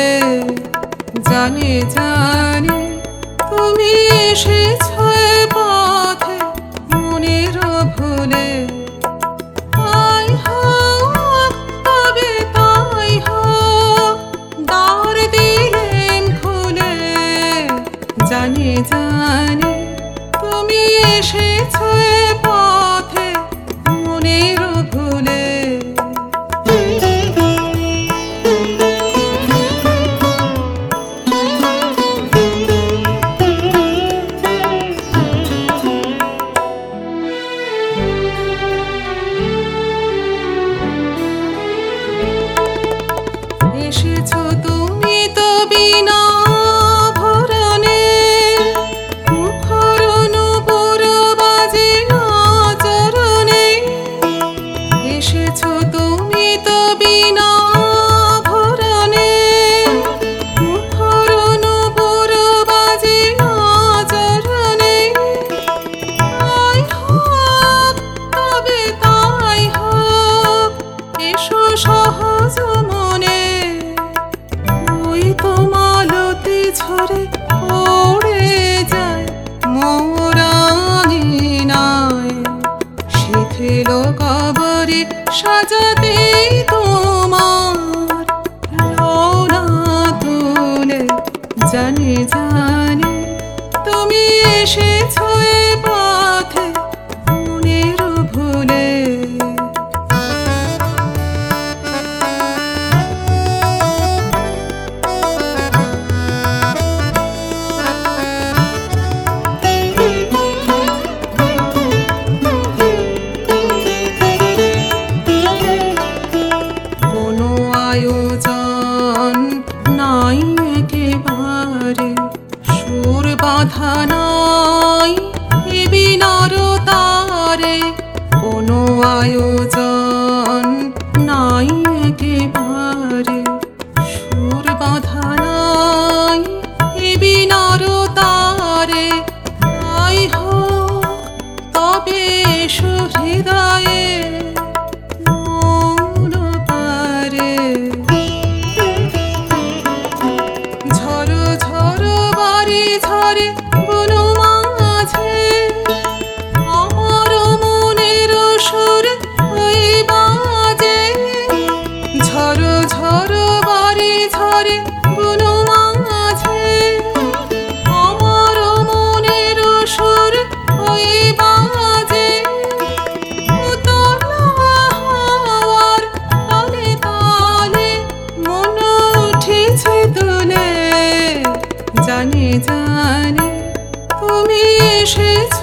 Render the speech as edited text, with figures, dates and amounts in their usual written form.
জানে জানে তুমি এসেছ এ পথে মনের ভুলে। তাই হোক তবে তাই হোক, দ্বার দিলেন খুলে। জানে জানে তুমি এসেছ এ পথে মনের ভুলে। এসেছো তুমি তো বিনা ভরণে, মুখর নূপুর বাজে আচরণে। এসেছো তুমি তো বিনা ভরণে, মুখর নূপুর বাজে আচরণে। তাই হোক তবে তাই হোক, এসো সহজ মনে। ওই তো মালতী ঝরে পড়ে যায় মোর আঙিনায়, শিথিল কবরে সাজাতে তোমার লওনা তুলে। জানে জানে তুমি এসেছো এ পথে মনের ভুলে। কোনো আয়োজন নাই একেবারে, সুর বাঁধা নাই এ বিনারতারে। কোনো আয়োজন নাই একেবারে, সুর বাঁধা নাই এ বিনারতারে। তাই হোক তবে এসো হৃদয়ে মন পারে। ঝরো ঝরো বাড়ি ঝরে বন মাঝে, আমার মনের সুর ওই বাজে। ঝরো ঝরো বাড়ি ঝরে বন মাঝে, আমার মনের সুর ওই বাজে। উতলা হাওয়ার তালে তালে মন উঠেছে দুলে। জানে জানে তুমি এসেছ